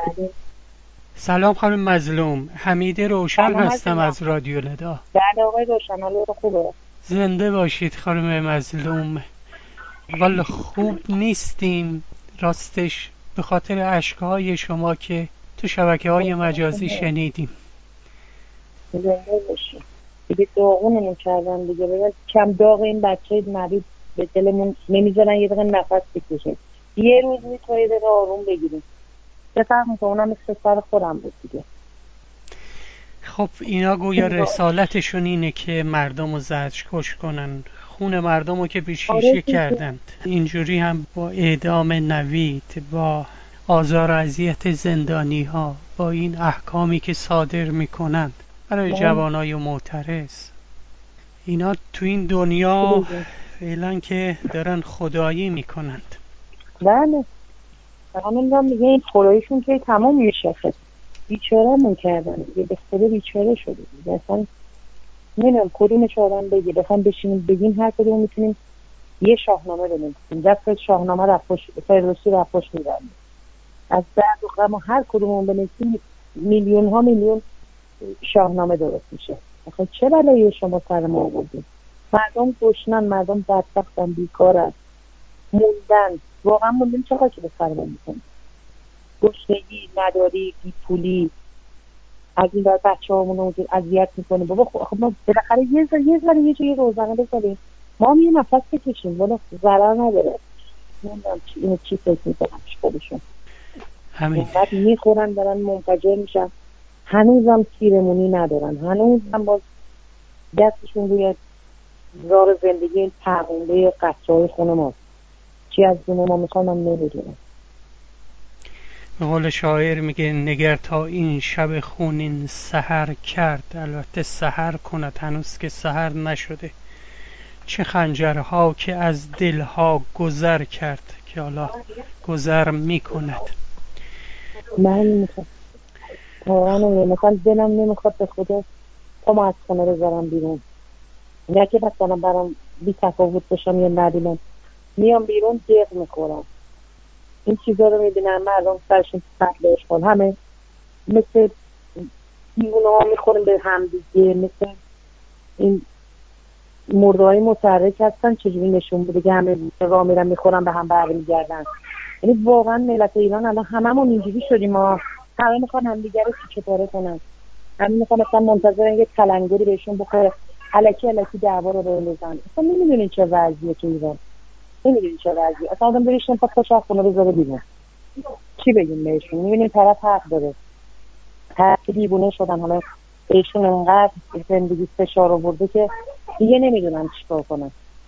بله. سلام خانم مظلوم، حمید روشن سلام هستم عزیزم. از رادیو ندا. بله آقای روشن، حالت خوبه؟ زنده باشید خانم مظلوم. والا خوب نیستیم راستش، به خاطر اشکهای شما که تو شبکه‌های مجازی شنیدیم. زنده باشی. دیگه داغونمون کردن دیگه، ببین کم داغ این بچه نبید به دلمون نمیذارن یه دقیقه نفس بکشیم. یه روز میتونه یه دقیقه آروم بگیریم. بفرمون که اونم مثل سر خودم بود دیگه. خب اینا گویا رسالتشون اینه که مردم رو زجرکش کنن، خون مردم رو که به آره شیشه دیگه. کردند. اینجوری هم با اعدام نوید، با آزار و اذیت زندانی ها، با این احکامی که صادر میکنند برای جوانای معترض، اینا تو این دنیا فعلا که دارن خدایی میکنند. بله. همین دیگه این خدایشون که تمام میشه. بیچاره‌مون کردن دیگه، به خدا بیچاره شدیم دیگه. اصلا نمیدونم کدومش آدم بگی بخوام بشینیم بگیم هر کدوم میتونیم یه شاهنامه بنویسیم. دست شاهنامه رفت فردوسی رفت می‌بریم. از درد و غم هر کدومون بنویسیم میلیون ها میلیون شاهنامه درست میشه. آخه چه بلایی شما سر ما آوردید؟ مردم گشنن، مردم بدبختن، بیکارن، موندن. واقعا موندن. چقدر که به سر ما میکنیم؟ گشنگی، نداری، بیپولی، از این بعد بچه‌هامون رو اذیت میکنه. بابا خب ما بالاخره یه جایی روزانه بذاریم ما هم یه نفس بکشیم، والا ضرر نداره. نمیدونم اینو چی فکر میکنم خودشون. همین بعد میخورن دارن منفجر میشن، هنوزم تیرمونی ندارن، هنوزم باز دستشون روی زار زندگی این پرونده قطعه‌های خونه ماست. چی از دونه ما میخوام من نمیدونم. به قول شاعر میگه نگر تا این شب خونین سحر کرد، البته سحر کند هنوز که سحر نشده، چه خنجرها که از دلها گذر کرد که حالا گذر میکند. من میخوام واقعا مثلا دلم نمیخواد به خدا پامو از خونه بذارم بیرون، نه که مثلا برام بی تفاوت باشم یا نبینم. میام بیرون جیغ میخورم. این چیزا رو میبینم مردم سرشون سطلش کن همه مثل دیوونه ها میخورن به هم دیگه، مثل این مرده‌های متحرک هستن. چجوری نشون بوده که همه راه میرن میخورن به هم برمیگردن. یعنی واقعا ملت ایران الان هممون اینجوری شدیم، ما همه میخوان همدیگه رو تیکه پاره کنن، همه میخوان مثلا منتظرن یه تلنگری بهشون بخوره الکی دعوا رو بندازن. اصلا نمیدونین چه وضعیه تو ایران، نمیدونین چه وضعیه. اصلا آدم بریشن پا خوش خونه بذاره بیرون، چی بگیم بهشون؟ میبینین طرف حق داره، هر کی دیوونه شدن. حالا بهشون انقدر زندگی فشار آورده که دیگه نمیدونن چیکار کنن.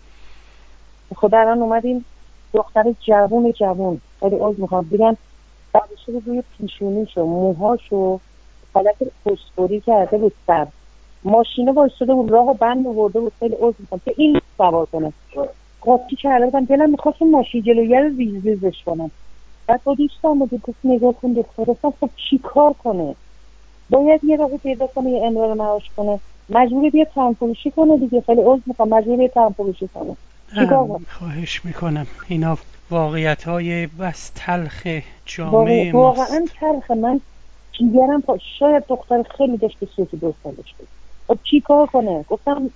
خب الان اومدیم دختر جوون خیلی عذر میخوام بگم بعدش رو روی پیشونیشو موهاشو حالت پشتوری کرده بود سر ماشینه وایساده بود، راهو بند آورده بود. خیلی عذر میخوام که این سوار کنه قاطی کرده بودم، دلم میخواست ماشین جلویه رو ریزش کنم. بعد با دوستان بود گفت نگاه کن دختر اصلا خب چی کار کنه؟ باید یه راهی پیدا کنه یه امرار معاش کنه، مجبوری بیا تنفروشی کنه دیگه. خیلی عذر میخوام، مجبوری بیا تنفروشی کنه. چیکار کنه؟ خواهش میکنم، اینا واقعیت های بس تلخ جامعه واقعا ماست. تلخه. من جیگرم شاید دختر خیلی داشت به 32 سالش بود. خب چی کار کنه؟ گفتم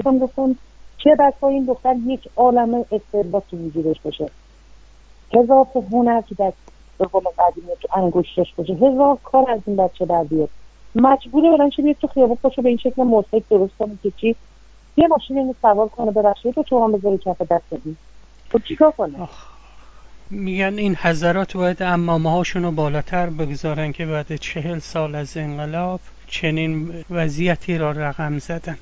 چه بسا این دختر یک عالمه استعداد تو وجودش باشه، هزار تا هنر که در به قول قدیمی تو انگشتش باشه، هزار کار از این بچه در بیاد، مجبوره بلند شه بیاد تو خیابون پاشو به این شکل موسیقی درست کنه که چی؟ یه ماشین اینو سوار کنه ببخشید تو هم بذاری کف دست این. خب چیکار کنه؟ میگن این حضرات باید عمامه هاشون رو بالاتر بگذارن که بعد 40 سال از انقلاب چنین وضعیتی را رقم زدن.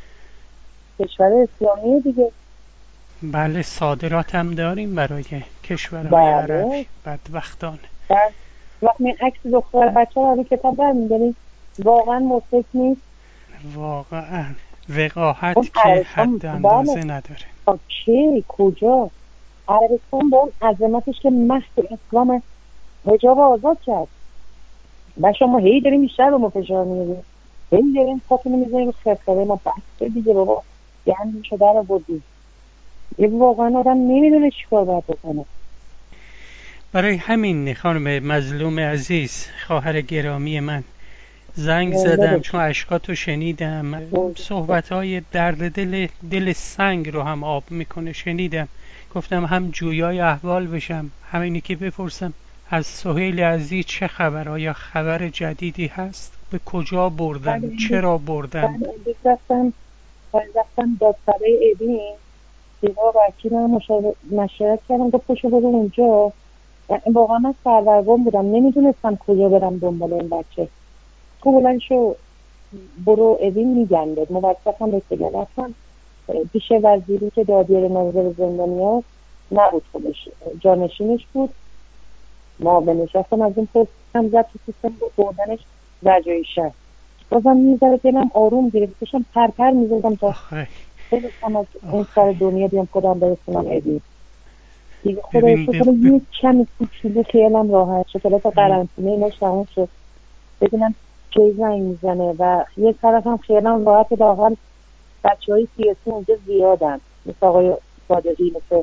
کشور اسلامی دیگه. بله صادرات هم داریم برای کشورهای بله. عربی بدبختانه. بعد وقتی عکس دختر بچه رو کتاب برمی‌داری واقعا مضحک نیست. واقعا اون وقاحت که عربستان حد بله. اندازه نداره. چه کجا عربستان با اون عظمتش که محض اسلام حجاب آزاد کرد و شما هی داریم بیشتر رو ما فشار میاریم، هی داریم خاتونو میزنیم رو خرخره ما. بس دیگه بابا گندی شده رو بودیم. یه واقعا آدم نمیدونه چی کار باید بکنه. برای همین خانم مظلوم عزیز، خواهر گرامی من، زنگ زدم چون اشکاتو شنیدم، صحبت‌های درد دل سنگ رو هم آب میکنه شنیدم. گفتم هم جویای احوال بشم، همینی که بپرسم از سهیل عزیز چه خبر، آیا خبر جدیدی هست، به کجا بردن، چرا بردن. رفتم دادسرای ابین دیگه وکیلم مشورت کردم گفت پشو برو اونجا. واقعا من سردرگم بودم، نمیدونستم کجا برم دنبال این بچه. تو بلند شو برو ابین میگنده موثقم بهت بگم. رفتم پیش وزیری که دادیر ناظر زندانی هست نبود، خودش جانشینش بود، معاونش. رفتم از این پرسیدم زد تو سیستم بود بردنش رجایی شهر. بازم میذاره دلم آروم گرفت، داشتم پرپر میزدم تا برسم از این سر دنیا بیام خودم برسونم ابین. دیگه خدا شکر یک کمی کوچولو خیالم راحت شد. حالا تا قرنطینه ایناش تموم شد ببینم کی زنگ میزنه و یه طرف هم خیالم راحت. واقعا بچه‌های سیاسی اونجا زیادن، مثل آقای صادقی، مثل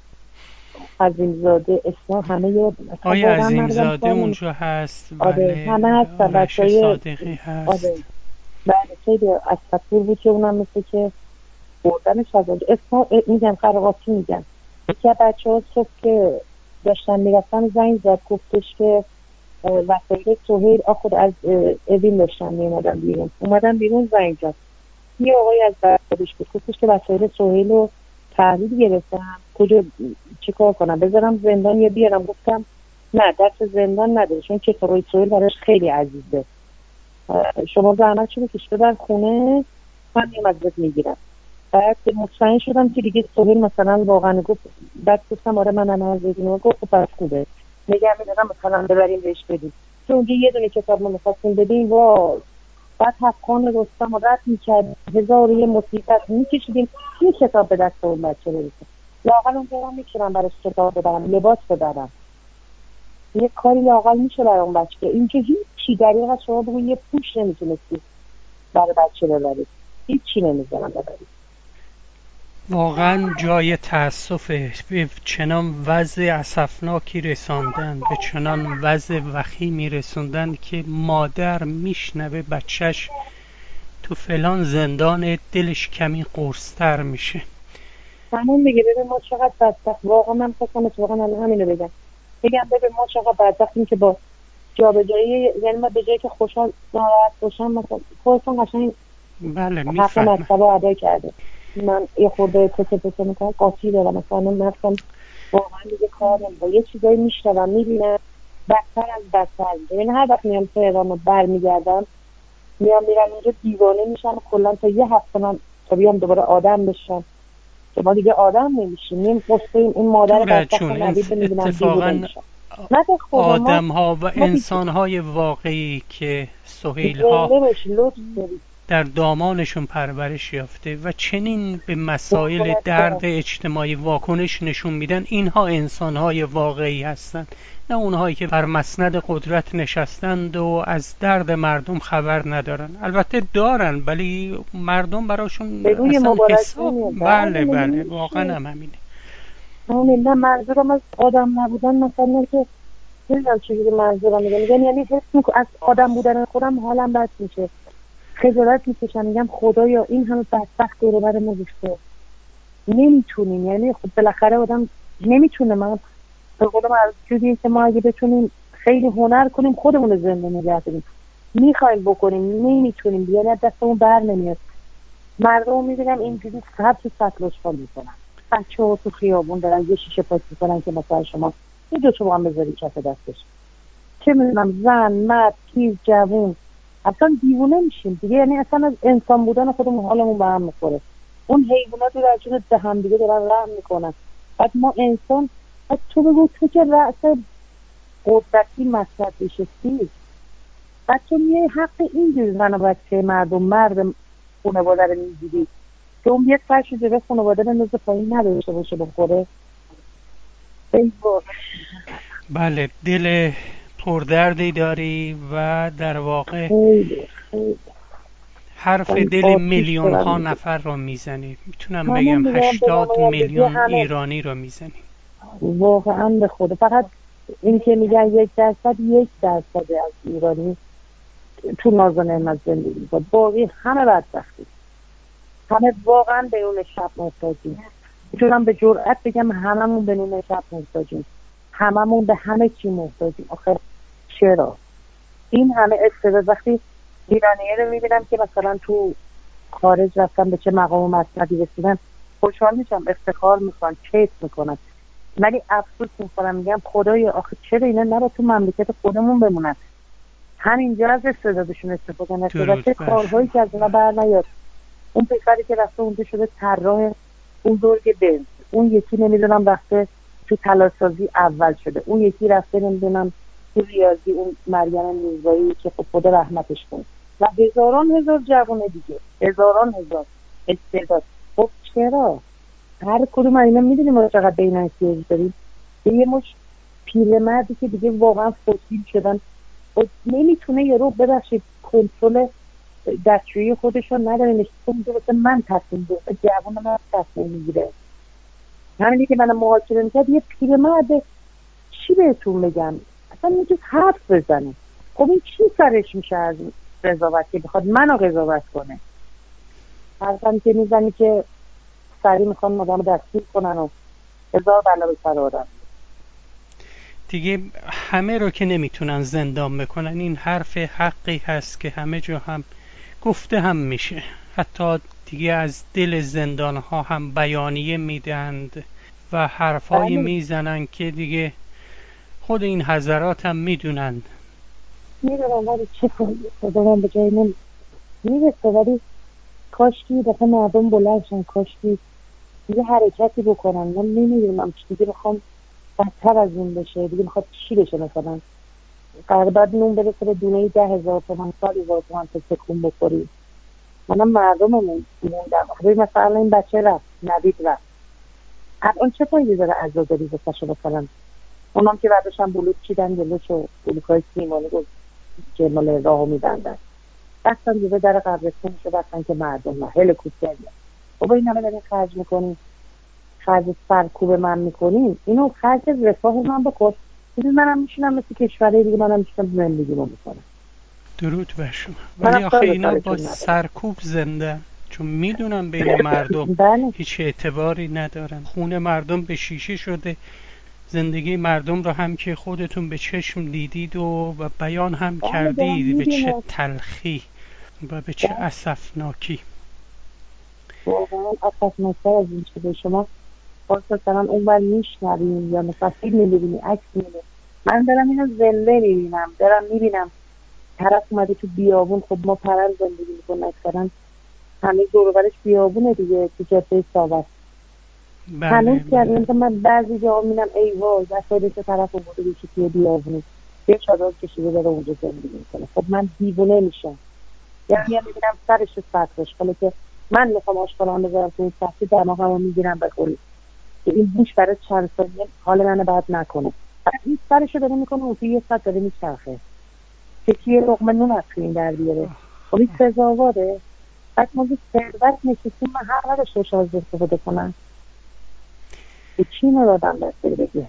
عظیمزاده، اسلام، همه یه آقای عظیمزاده اونجا هست. آره همه هستن، آرش صادقی هست. آره بله خیلی اسطور بود که اونم مثل که بردنش از اونجا. اسلام میگم قرقاتی میگم. یکی از بچه‌ها صبح که داشتن میرفتن زنگ زد گفتش که وسایل سهیل خود از اوین داشتن میمادن بیرون. اومدن بیرون زنگ زد یه آقای از بردش بود گفتش که وسایل سهیل رو تحویل گرفتم، کجا چیکار کنم، بذارم زندان یا بیارم؟ گفتم نه، دست زندان نداره، چون کتابای سهیل براش خیلی عزیزه. شما زحمت شده کشته در خونه، من میام ازت میگیرم. بعد مطمئن شدم که دیگه سهیل مثلا واقعا گفت. بعد گفتم آره منم از دیگه گفت پس خوبه، نگه میدارم مثلا ببریم بهش بدیم. که اونجا یه دونه کتاب ما میخواستیم بدیم و بعد حقان رستم رد میکرد، هزار یه مصیبت میکشیدیم یه کتاب به دست اون بچه برسیم. لااقل اونجا هم میتونم براش کتاب ببرم، لباس ببرم، یه کاری لااقل میشه برای اون بچه. اینجا هیچی دریغ از شما بگو یه پوش نمیتونستی برای بچه ببرید، هیچی نمیزنم ببرید. واقعا جای تأسفه. به چنان وضع اسفناکی رساندن، به چنان وضع وخیمی رسوندن که مادر میشنوه بچهش تو فلان زندان دلش کمی قرص‌تر میشه. همون دیگه. ببین ما چقدر بدبخت، واقعا من خواستم اتفاقا همینو بگم ببین ما چقدر بدبختیم که با جابجایی، یعنی ما به جایی که خوشحال ناراحت باشم مثلا خودتون قشنگ بله حق مکتب ادا کرده. من یه خورده تته میکنم قاطی دارم مثلا مثلا واقعا دیگه کار نمیکنم، یه چیزایی میشنوم میبینم بدتر. ببین هر وقت میام تهران و برمیگردم میام میرم اینجا دیوانه میشم کلا تا یه هفته من تا بیام دوباره آدم بشم که ما دیگه آدم نمیشیم. این مادر بدبخت نوید میبینم دیوانه میشم. آدم ها و انسان های واقعی که سهیل ها در دامانشون پرورش یافته و چنین به مسائل درد اجتماعی واکنش نشون میدن، اینها انسان های واقعی هستند، نه اونهایی که بر مسند قدرت نشستند و از درد مردم خبر ندارن. البته دارن ولی مردم براشون اصلا حساب. بله واقعا هم همینه. نه منظورم از آدم نبودن مثلا که نمیدونم چجوری منظورم میگم یعنی حس میکنم از آدم بودن خودم حالم بد میشه، خجالت میکشم، میگم خدایا این همه بدبخت دور و بر ما ریخته، نمیتونیم. یعنی خب بالاخره آدم نمیتونه. من به قولم از جوری که ما اگه بتونیم خیلی هنر کنیم خودمون زنده نگه داریم میخوایم بکنیم نمیتونیم، یعنی دستمون بر نمیاد. مردم میبینم اینجوری سر تو سطل اشغال میکنن، بچه ها تو خیابون دارن یه شیشه پاک میکنن که مثلا شما یه دو تا با هم بذاری کف دستش، چه میدونم زن مرد کیز جوون، اصلا دیوونه میشیم دیگه. یعنی اصلا از انسان بودن خودمون حالمون به هم میخوره. اون حیوانات رو در جون به هم دیگه دارن رحم میکنن، بعد ما انسان. بعد تو بگو تو که رأس قدرتی مسئله بشستی، بعد تو میای حق اینجور زن و بچه مردم مرد خانواده رو میگیری که اون بیاد فرش جبه خانواده رو نزد پایین نداشته باشه بخوره. بله دل پردردی داری و در واقع حرف دل میلیون ها نفر رو میزنی. میتونم بگم 80 میلیون ایرانی رو میزنی. واقعا به خدا. فقط این که میگن 1% از ایرانی تو ناز و نعمت زندگی می‌کنه، باقی همه بدبختی، همه واقعا به نون شب محتاجیم. میتونم به جرئت بگم هممون به نون شب محتاجیم، هممون به همه چی محتاجیم. آخه چرا این همه استعداد؟ وقتی ایرانیه رو میبینم که مثلا تو خارج رفتن به چه مقام و مسندی رسیدن، خوشحال میشم، افتخار میکنم، کیف میکنم، ولی افسوس میکنم، میگم خدایا آخه چرا اینا نرا تو مملکت خودمون بمونن، همینجا از استعدادشون استفاده نشه و چه کارهایی که از اونا بر نیاد. اون پسری که رفته اونجا شده طراح بزرگ بنز، اون یکی نمیدونم رفته تو تلاسازی اول شده، اون یکی رفته نمیدونم تو ریاضی، اون مریم میرزایی که خدا رحمتش کنه، و هزار جوان دیگه، هزار استعداد. خب چرا هر کدوم اینا میدونیم ما چقدر بین احتیاج داریم؟ یه مش پیرمردی که دیگه واقعا فسیل شدن و نمیتونه یارو ببخشید کنترل دستشویی خودشون نداره، نشون مثل من تصمیم بگیره، جوان من تصمیم میگیره. همینی که من محاکمه میکرد یه پیرمرد، چی بهتون بگم، اصلا میتونست حرف بزنه. خب این چی سرش میشه از قضاوت که بخواد منو قضاوت کنه؟ حرفم که میزنی که سریع میخوان مدام دستگیر کنن و هزار بلا به سر آدم. دیگه همه رو که نمیتونن زندان بکنن، این حرف حقی هست که همه جا هم گفته هم میشه، حتی دیگه از دل زندان ها هم بیانیه میدند و حرفایی میزنن که دیگه خود این حضرات هم میدونند. میدونم ولی چه خدا من به جای میرسه، ولی کاشکی دفعه مردم بلندشن، کاشکی یه حرکتی بکنن. من نمیدونم چی دیگه بخوام بدتر از این بشه، دیگه میخواد چی بشه؟ مثلا قرار بعد نون برسه به دونه 10,000 تومان، 100,000 تومان تا تکون بخوری. منم مردممون موندم. مثلا این بچه رفت، نوید رفت، الان چه فایده داره عزاداری بسشه؟ مثلا اونام که بعدش هم بلوک چیدن جلوش و بلوکای سیمانی رو که مال راهو میبندن، بستن جلو در قبرستون شو، بستن که مردم نه هلیکوپتر نه. بابا این همه دارین خرج میکنین، خرج سرکوب من میکنین، اینو خرج رفاه من بکن. منم میشینم مثل کشورهای دیگه، منم میشینم زندگی رو میکنم. درود بر شما. ولی آخه اینا با سرکوب زنده، چون میدونم بین مردم هیچ اعتباری ندارن. خون مردم به شیشه شده، زندگی مردم رو هم که خودتون به چشم دیدید و بیان هم کردید به چه تلخی و به چه اسفناکی. واقعا اسفناکتر از این چیزه. شما باز مثلا اون بر میشنویم یا مثلا فیلم میبینی، عکس میبینی، من دارم اینو زنده میبینم، دارم میبینم طرف اومده تو بیابون. خب ما پرل زندگی میکنم، اکثرا همه دور و برش بیابونه دیگه، تو جاده ساوت. هنوز که مثلا من بعضی جاها میبینم ای وای دستایش طرف اومده بیشه توی بیابونه، یه چادر کشیده داره اونجا زندگی میکنه. خب من دیوونه میشم. یعنی میبینم سرش سطرش، حالا که من میخوام آشقالان بذارم تو این سطحی دماغمو میگیرم بخوری که این بوش برای چند ثانیه حال منو بد نکنه. این سرشو داره میکنه اون توی یه سطح داره میچرخه که یه لقمه نون از توی این در بیاره. خب این سزاواره؟ بعد ما یه ثروت نشستیم، من حق نداشته از استفاده کنم. به چی ندادم دسته بگه؟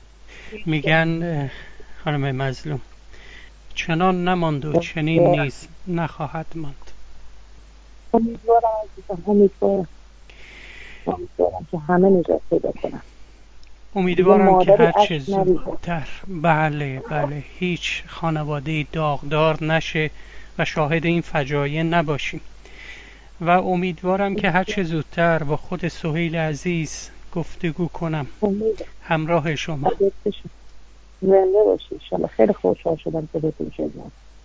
میگن خانم مظلوم چنان نماند و چنین نیز نخواهد ماند. امیدوارم عزیزم، امیدوارم که همه نجات پیدا کنم. امیدوارم که هر چه زودتر. بله هیچ خانواده داغدار نشه و شاهد این فجایع نباشیم و امیدوارم که هر چه زودتر با خود سهیل عزیز گفتگو کنم همراه شما. زنده باشی انشالله. خیلی خوشحال شدم که بهتون شدم.